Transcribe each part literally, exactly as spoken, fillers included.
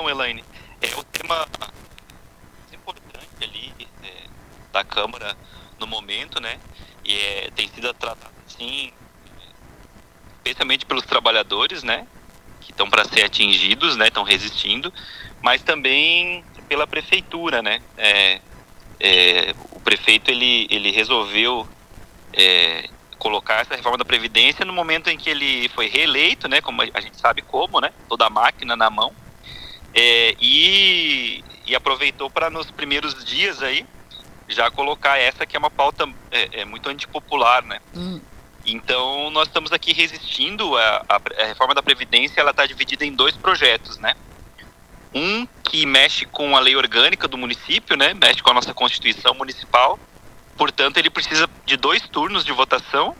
Então, Elaine, é o tema mais importante ali é, da Câmara no momento, né? E é, tem sido tratado, sim, especialmente pelos trabalhadores, né? Que estão para ser atingidos, né? Estão resistindo, mas também pela prefeitura, né? É, é, o prefeito ele, ele resolveu é, colocar essa reforma da Previdência no momento em que ele foi reeleito, né? Como a gente sabe como, né? Toda a máquina na mão. É, e, e aproveitou para nos primeiros dias aí já colocar essa que é uma pauta é, é muito antipopular, né? Hum. Então nós estamos aqui resistindo. A, a, a reforma da Previdência ela está dividida em dois projetos, né? Um que mexe com a lei orgânica do município, né? Mexe com a nossa Constituição Municipal. Portanto, ele precisa de dois turnos de votação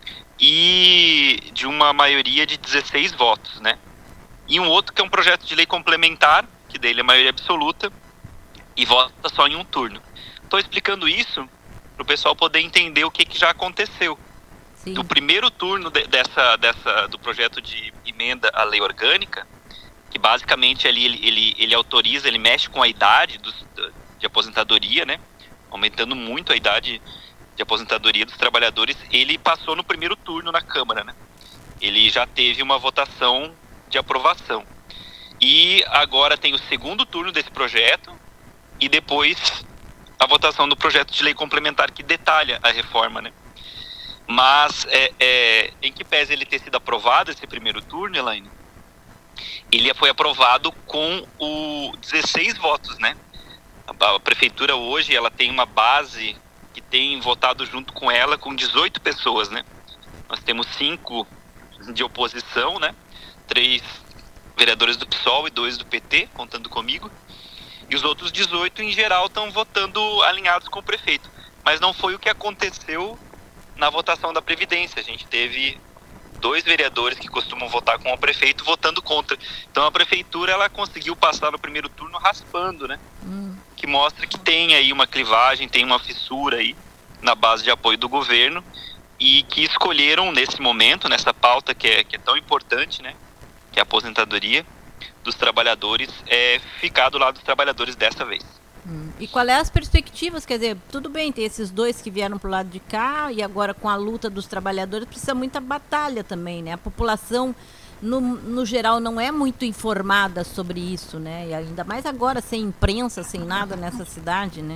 e de uma maioria de dezesseis votos, né? E um outro que é um projeto de lei complementar, que dele é maioria absoluta, e vota só em um turno. Estou explicando isso para o pessoal poder entender o que, que já aconteceu. Sim. Do primeiro turno de, dessa, dessa, do projeto de emenda à lei orgânica, que basicamente ali ele, ele, ele autoriza, ele mexe com a idade dos, de aposentadoria, né? Aumentando muito a idade de aposentadoria dos trabalhadores, ele passou no primeiro turno na Câmara, né? Ele já teve uma votação de aprovação. E agora tem o segundo turno desse projeto e depois a votação do projeto de lei complementar que detalha a reforma, né? Mas é, é, em que pese ele ter sido aprovado esse primeiro turno, Elaine, ele foi aprovado com o dezesseis votos, né? A, a prefeitura hoje ela tem uma base que tem votado junto com ela com dezoito pessoas, né? Nós temos cinco de oposição, né? Três vereadores do P SOL e dois do P T, contando comigo. E os outros dezoito, em geral, estão votando alinhados com o prefeito. Mas não foi o que aconteceu na votação da Previdência. A gente teve dois vereadores que costumam votar com o prefeito votando contra. Então a prefeitura ela conseguiu passar no primeiro turno raspando, né? Hum. Que mostra que tem aí uma clivagem, tem uma fissura aí na base de apoio do governo e que escolheram nesse momento, nessa pauta que é, que é tão importante, né? Que é a aposentadoria dos trabalhadores, é ficar do lado dos trabalhadores dessa vez. Hum. E qual é as perspectivas? Quer dizer, tudo bem, tem esses dois que vieram pro lado de cá e agora com a luta dos trabalhadores precisa muita batalha também, né? A população, no, no geral, não é muito informada sobre isso, né? E ainda mais agora, sem imprensa, sem nada nessa cidade, né?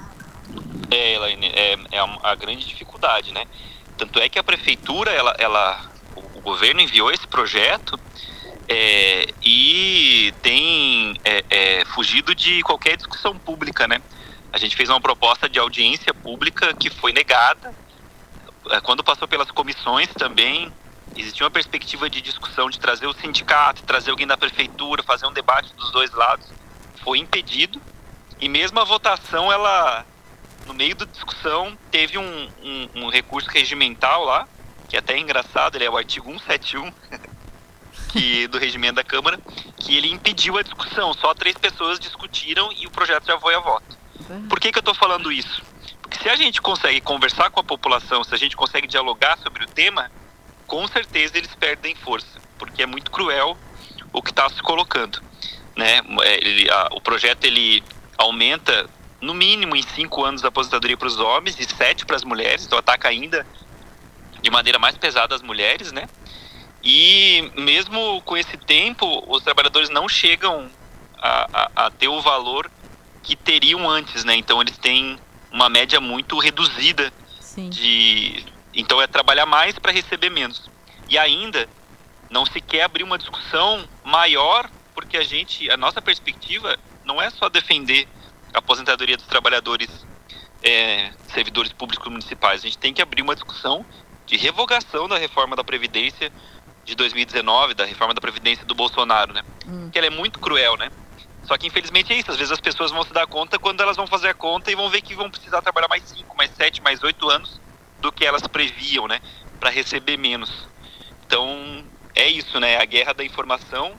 É, Elaine, é, é a, a grande dificuldade, né? Tanto é que a prefeitura, ela, ela, o, o governo enviou esse projeto É, e tem é, é, fugido de qualquer discussão pública, né? A gente fez uma proposta de audiência pública que foi negada. Quando passou pelas comissões também, existia uma perspectiva de discussão, de trazer o sindicato, trazer alguém da prefeitura, fazer um debate dos dois lados. Foi impedido. E mesmo a votação, ela, no meio da discussão, teve um, um, um recurso regimental lá, que até é engraçado, ele é o artigo cento e setenta e um... Que, do regimento da Câmara, que ele impediu a discussão. Só três pessoas discutiram e o projeto já foi a voto. Por que que eu estou falando isso? Porque se a gente consegue conversar com a população, se a gente consegue dialogar sobre o tema, com certeza eles perdem força, porque é muito cruel o que está se colocando, né? Ele, a, o projeto ele aumenta no mínimo em cinco anos a aposentadoria para os homens e sete para as mulheres, então ataca ainda de maneira mais pesada as mulheres, né? E mesmo com esse tempo, os trabalhadores não chegam a, a, a ter o valor que teriam antes, né? Então eles têm uma média muito reduzida. Sim. De... Então é trabalhar mais para receber menos. E ainda não se quer abrir uma discussão maior, porque a gente, a nossa perspectiva não é só defender a aposentadoria dos trabalhadores é, servidores públicos municipais. A gente tem que abrir uma discussão de revogação da reforma da Previdência de dois mil e dezenove, da reforma da Previdência do Bolsonaro, né? Hum. Que ela é muito cruel, né? Só que infelizmente é isso, às vezes as pessoas vão se dar conta quando elas vão fazer a conta e vão ver que vão precisar trabalhar mais cinco, mais sete, mais oito anos do que elas previam, né? Para receber menos. Então, é isso, né? A guerra da informação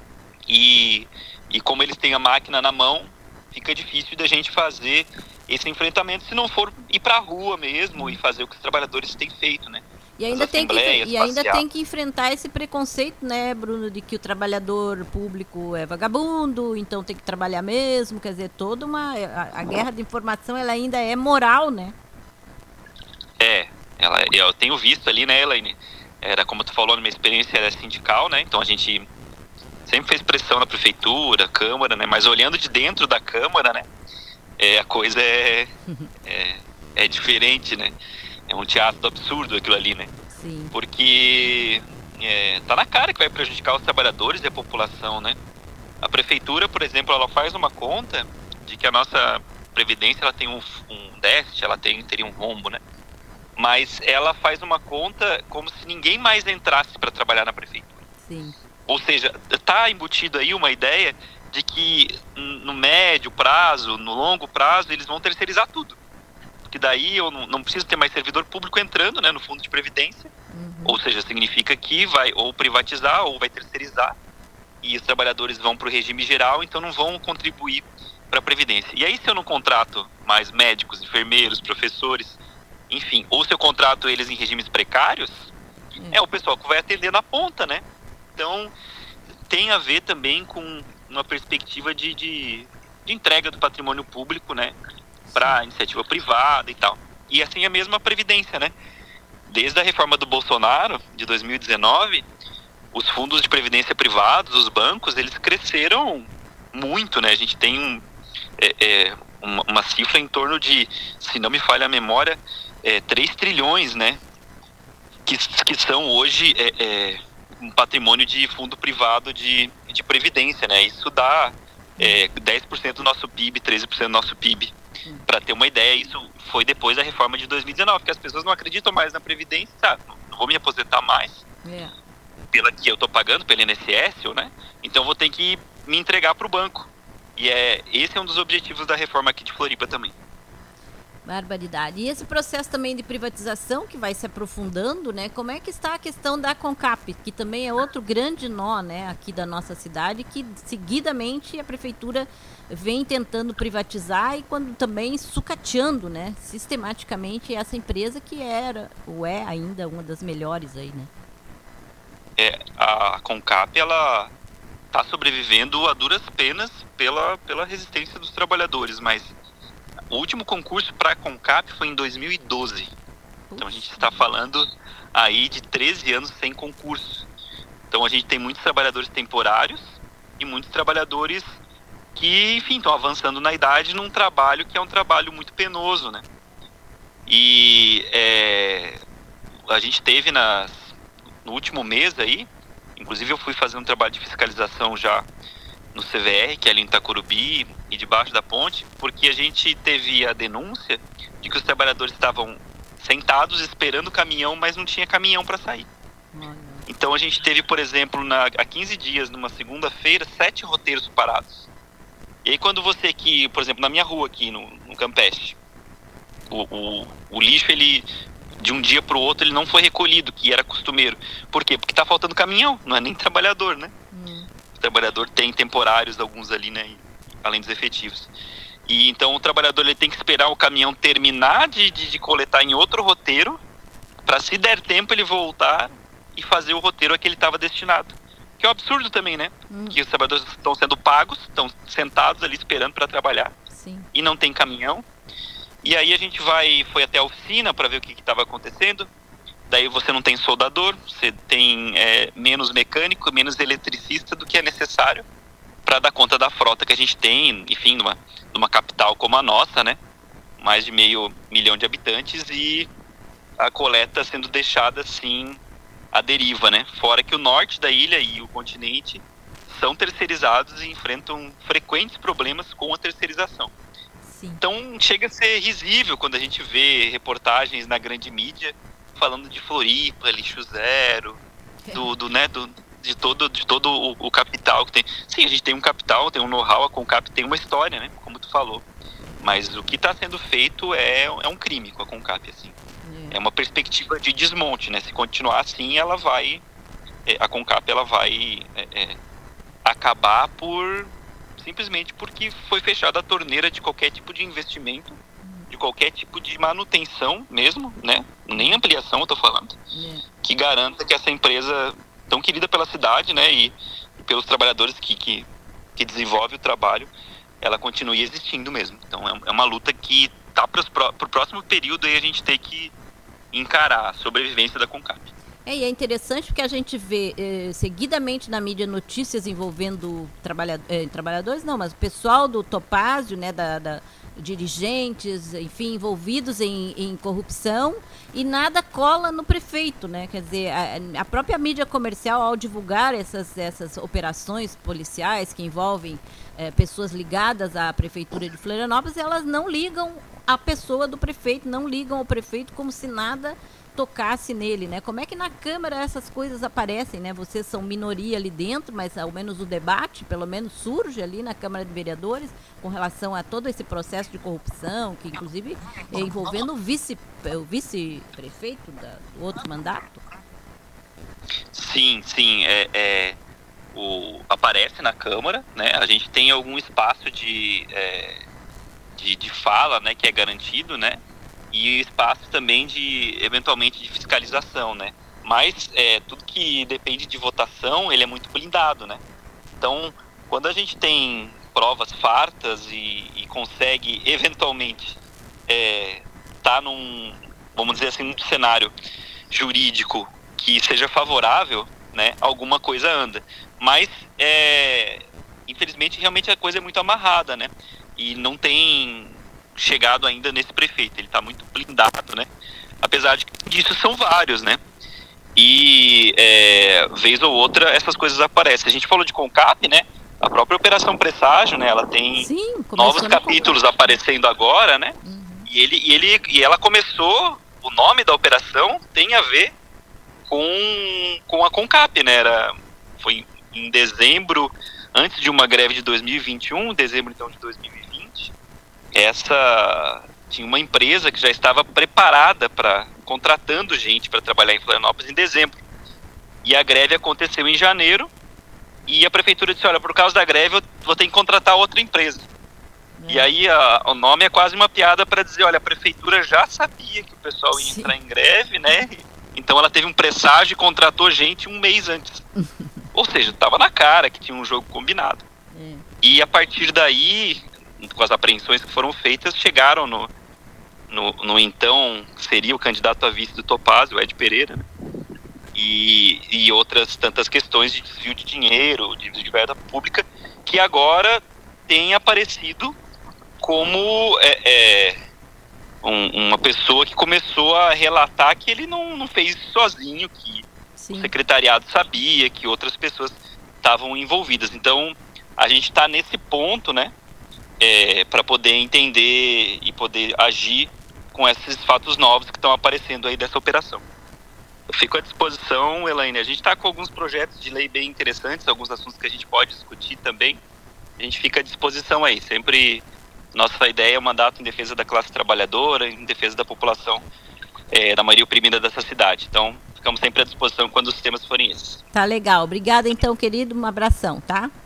e, e como eles têm a máquina na mão, fica difícil da gente fazer esse enfrentamento se não for ir pra rua mesmo e fazer o que os trabalhadores têm feito, né? E ainda, as tem que, assembleias e ainda faciais. tem que enfrentar esse preconceito, né, Bruno, de que o trabalhador público é vagabundo, então tem que trabalhar mesmo, quer dizer, toda uma... A, a guerra de informação, ela ainda é moral, né? É, ela, eu tenho visto ali, né, Elaine, era como tu falou, na minha experiência era sindical, né, então a gente sempre fez pressão na prefeitura, Câmara, né, mas olhando de dentro da Câmara, né, é, a coisa é, é, é diferente, né, é um teatro absurdo aquilo ali, né, Sim. porque é, tá na cara que vai prejudicar os trabalhadores e a população, né, a prefeitura, por exemplo, ela faz uma conta de que a nossa previdência, ela tem um, um déficit, ela tem, teria um rombo, né, mas ela faz uma conta como se ninguém mais entrasse para trabalhar na prefeitura. Sim. Ou seja, está embutido aí uma ideia de que no médio prazo, no longo prazo, eles vão terceirizar tudo. Porque daí eu não, não preciso ter mais servidor público entrando, né, no fundo de previdência. Uhum. Ou seja, significa que vai ou privatizar ou vai terceirizar e os trabalhadores vão para o regime geral, então não vão contribuir para a previdência. E aí se eu não contrato mais médicos, enfermeiros, professores, enfim, ou se eu contrato eles em regimes precários, é, é o pessoal que vai atender na ponta, né? Então, tem a ver também com uma perspectiva de, de, de entrega do patrimônio público, né? Para iniciativa privada e tal. E assim a mesma previdência, né? Desde a reforma do Bolsonaro, de dois mil e dezenove, os fundos de previdência privados, os bancos, eles cresceram muito, né? A gente tem um, é, é, uma, uma cifra em torno de, se não me falha a memória, É, três trilhões, né, que, que são hoje é, é, um patrimônio de fundo privado de, de previdência, né, isso dá é, dez por cento do nosso P I B, treze por cento do nosso P I B, para ter uma ideia. Isso foi depois da reforma de dois mil e dezenove, porque as pessoas não acreditam mais na previdência, sabe? Não vou me aposentar mais é. pela que eu estou pagando, pelo I N S S, né, então vou ter que me entregar para o banco, e é, esse é um dos objetivos da reforma aqui de Floripa também. Barbaridade. E esse processo também de privatização que vai se aprofundando, né? Como é que está a questão da CONCAP, que também é outro grande nó, né, aqui da nossa cidade, que seguidamente a prefeitura vem tentando privatizar e quando também sucateando, né, sistematicamente essa empresa que era, ou é ainda uma das melhores aí, né? É, a CONCAP, ela está sobrevivendo a duras penas pela, pela resistência dos trabalhadores, mas o último concurso para a CONCAP foi em dois mil e doze. Então a gente está falando aí de treze anos sem concurso. Então a gente tem muitos trabalhadores temporários e muitos trabalhadores que, enfim, estão avançando na idade num trabalho que é um trabalho muito penoso, né? E é, a gente teve nas, no último mês aí, inclusive eu fui fazer um trabalho de fiscalização já no C V R, que é ali em Itacorubi e debaixo da ponte, porque a gente teve a denúncia de que os trabalhadores estavam sentados esperando o caminhão, mas não tinha caminhão para sair. Então a gente teve, por exemplo, na, há quinze dias, numa segunda-feira, sete roteiros parados. E aí quando você aqui, por exemplo, na minha rua aqui, no, no Campeche, o, o, o lixo, ele, de um dia para o outro, ele não foi recolhido, que era costumeiro. Por quê? Porque está faltando caminhão, não é nem trabalhador, né? Hum. O trabalhador tem temporários, alguns ali, né, além dos efetivos. E então o trabalhador ele tem que esperar o caminhão terminar de, de, de coletar em outro roteiro, para se der tempo ele voltar e fazer o roteiro a que ele estava destinado. Que é um absurdo também, né? Hum. Que os trabalhadores estão sendo pagos, estão sentados ali esperando para trabalhar. Sim. E não tem caminhão. E aí a gente vai, foi até a oficina para ver o que estava acontecendo. Daí você não tem soldador, você tem é, menos mecânico, menos eletricista do que é necessário para dar conta da frota que a gente tem, enfim, numa, numa capital como a nossa, né? Mais de meio milhão de habitantes e a coleta sendo deixada assim à deriva, né? Fora que o norte da ilha e o continente são terceirizados e enfrentam frequentes problemas com a terceirização. Sim. Então chega a ser risível quando a gente vê reportagens na grande mídia falando de Floripa, lixo zero, do, do, né, do, de todo, de todo o, o capital que tem. Sim, a gente tem um capital, tem um know-how, a CONCAP tem uma história, né? Como tu falou. Mas o que está sendo feito é, é um crime com a CONCAP, assim. É. é uma perspectiva de desmonte, né? Se continuar assim, ela vai... A CONCAP, ela vai é, é, acabar por... Simplesmente porque foi fechada a torneira de qualquer tipo de investimento de qualquer tipo de manutenção mesmo, né? Nem ampliação eu tô falando, é. que garanta que essa empresa tão querida pela cidade, né, e, e pelos trabalhadores que, que, que desenvolve o trabalho, ela continue existindo mesmo. Então é, é uma luta que tá para o próximo período aí a gente tem que encarar a sobrevivência da CONCAP. É, e é interessante porque a gente vê eh, seguidamente na mídia notícias envolvendo trabalha, eh, trabalhadores, não, mas o pessoal do Topázio, né, da, da, dirigentes, enfim, envolvidos em, em corrupção, e nada cola no prefeito, né? Quer dizer, a, a própria mídia comercial, ao divulgar essas, essas operações policiais que envolvem eh, pessoas ligadas à prefeitura de Florianópolis, elas não ligam a pessoa do prefeito, não ligam ao prefeito como se nada tocasse nele, né? Como é que na Câmara essas coisas aparecem, né? Vocês são minoria ali dentro, mas ao menos o debate, pelo menos, surge ali na Câmara de Vereadores com relação a todo esse processo de corrupção, que inclusive é envolvendo o vice, o vice-prefeito do outro mandato. Sim, sim, é, é, o, aparece na Câmara, né? A gente tem algum espaço de, é, de, de fala, né, que é garantido, né? E espaço também de, eventualmente, de fiscalização, né? Mas é, tudo que depende de votação, ele é muito blindado, né? Então, quando a gente tem provas fartas e, e consegue, eventualmente, é, tá num, vamos dizer assim, um cenário jurídico que seja favorável, né? Alguma coisa anda. Mas, é, infelizmente, realmente a coisa é muito amarrada, né? E não tem chegado ainda nesse prefeito, ele está muito blindado, né? Apesar de que disso são vários, né? E é, vez ou outra essas coisas aparecem. A gente falou de CONCAP, né? A própria Operação Presságio, né? Ela tem Sim, novos capítulos aparecendo agora, né? Uhum. E, ele, e, ele, e ela começou, o nome da operação tem a ver com, com a CONCAP, né? Era, foi em dezembro, antes de uma greve de dois mil e vinte e um, dezembro então de dois mil e vinte, essa tinha uma empresa que já estava preparada para contratando gente para trabalhar em Florianópolis em dezembro. E a greve aconteceu em janeiro e a prefeitura disse, olha, por causa da greve eu vou ter que contratar outra empresa. É. E aí a, o nome é quase uma piada para dizer, olha, a prefeitura já sabia que o pessoal ia Sim. entrar em greve, né? Então ela teve um presságio e contratou gente um mês antes. Ou seja, estava na cara que tinha um jogo combinado. É. E a partir daí, com as apreensões que foram feitas, chegaram no, no, no então, seria o candidato a vice do Topázio, o Ed Pereira, né? e, e outras tantas questões de desvio de dinheiro, de desvio de verba pública, que agora tem aparecido como é, é, um, uma pessoa que começou a relatar que ele não, não fez isso sozinho, que Sim. o secretariado sabia, que outras pessoas estavam envolvidas. Então, a gente está nesse ponto, né? É, para poder entender e poder agir com esses fatos novos que estão aparecendo aí dessa operação. Eu fico à disposição, Elaine. A gente está com alguns projetos de lei bem interessantes, alguns assuntos que a gente pode discutir também. A gente fica à disposição aí. Sempre nossa ideia é o mandato em defesa da classe trabalhadora, em defesa da população, é, da maioria oprimida dessa cidade. Então, ficamos sempre à disposição quando os temas forem esses. Tá legal. Obrigada, então, querido. Um abração, tá?